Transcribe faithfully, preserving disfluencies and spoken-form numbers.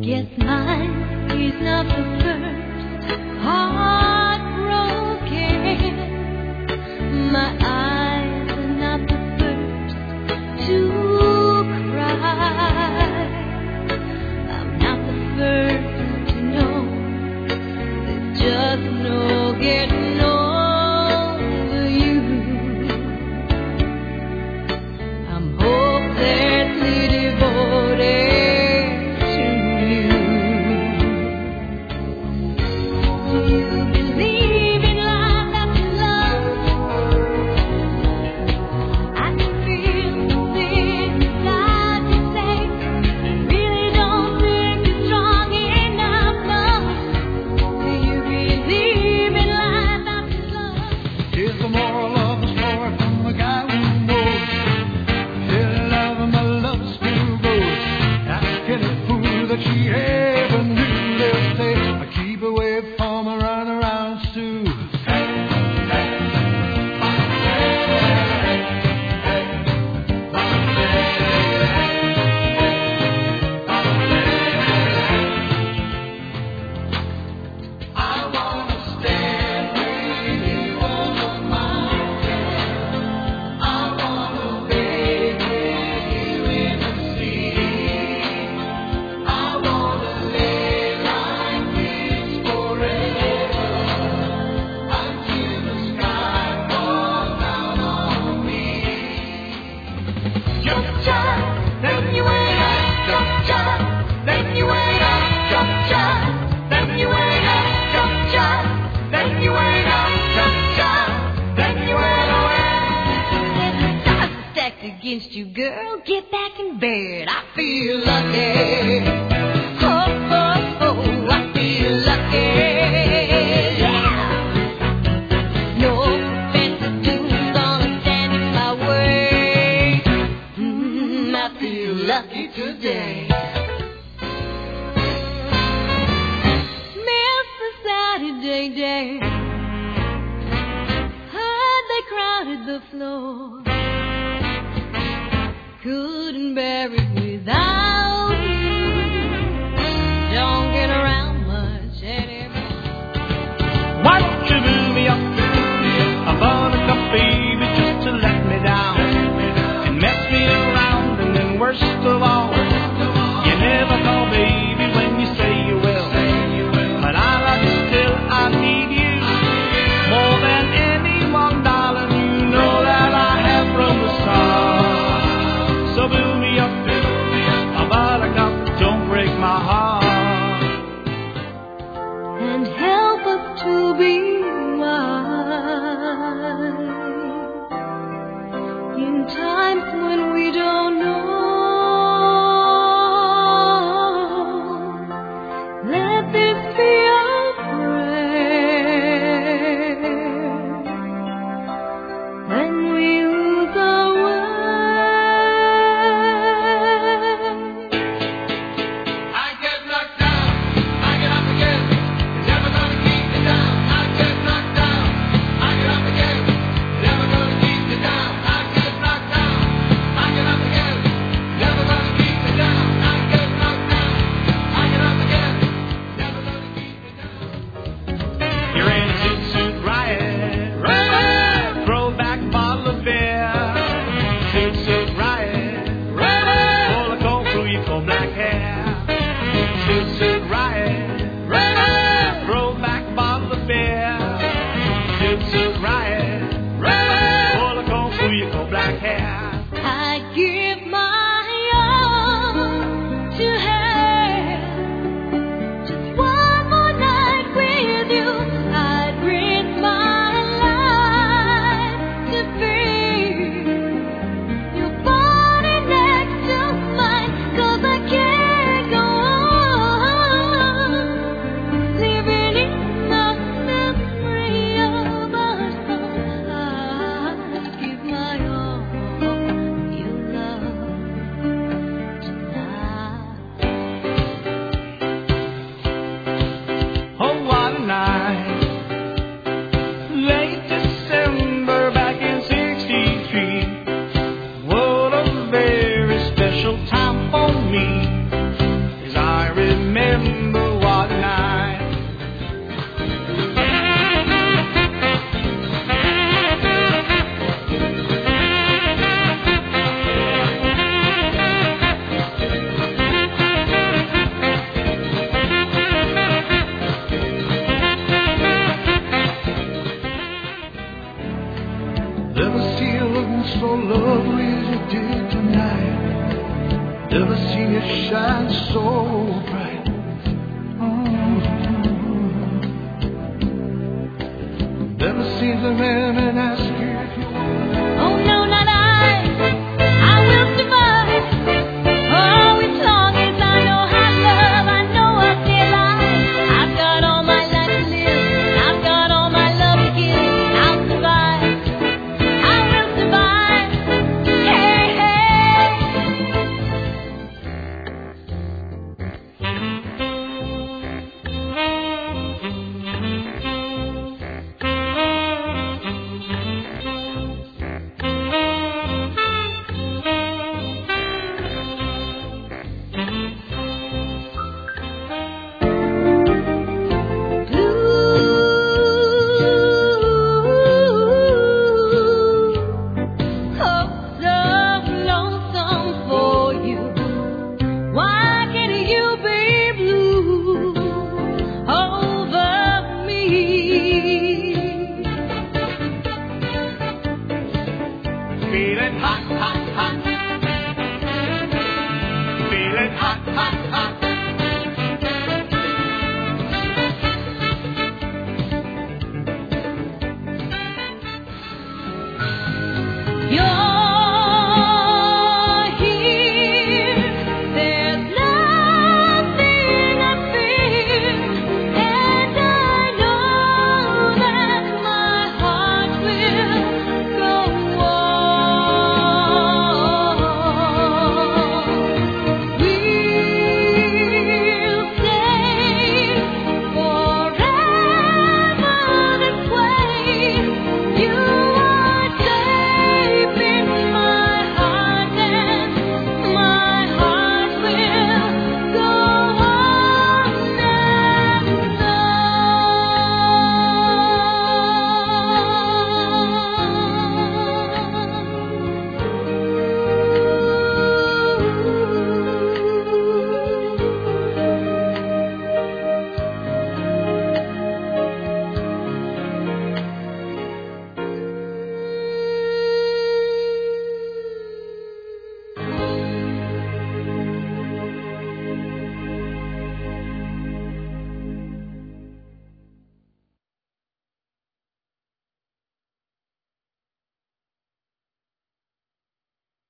Yes, mine is not the first heartbroken. My eyes are not the first to cry. I'm not the first to know. There's just no getting over you. I'm hopelessly devoted to you. Do you believe in life after love? I can feel the thing inside me say, really don't think you're strong enough, no. Do you believe in life after love? Here's the moral of the story from the guy who knows. Still love him, my love still goes. Ask any fool that she ever knew. They'll say, I keep away from a run around Sue. I wanna stand with you on the mountain. I wanna bathe with you in the sea. I wanna lay like this forever until the sky falls down on me. Jump, jump, then you wait up. Jump, jump, then you wait up. Jump, jump, then you wait up. Jump, jump, then you wait up. Jump, jump, then you wait away. Stars stacked against you, girl. Get back in bed. I feel lucky. Oh, oh, oh, I feel lucky. Yeah. No offensive dudes gonna stand in my way. Mm, I feel lucky today. Missed the Saturday day. Heard they crowded the floor. Couldn't bear it without you. Don't get around much anymore. Why don't you do me up a buttercup, baby, just to let me down and mess me around, and then worst of all, you never call, baby, when you say you will. But I love you still, I need you more than anyone, darling. You know that I have from the start. So build me up a buttercup, don't break my heart. And help us to be wise in times when we don't know. Let this be our prayer when we lose our way. I get knocked down, I get up again. You're never gonna keep me down. I get knocked down, I get up again. You're never gonna keep me down. I get knocked down, I get up again. You're never gonna keep me down. I get knocked down, I get up again. Never gonna keep me down. You're in a suit suit riot, riot. Throwback bottle of beer. Suit suit riot, riot. Pull a comb through your coal black hair. Suit suit riot, riot. Throwback bottle of beer. Suit suit riot, riot. Pull a comb through your coal black hair. I give my all to have just one more night with you. I'd risk my life to feel your body next to mine. 'Cause I can't go on living in the memory of us both. I'd give my all for your love tonight. Oh, what a night. Late December back in sixty-three. What a very special time for me, as I remember Never seen you shine so bright.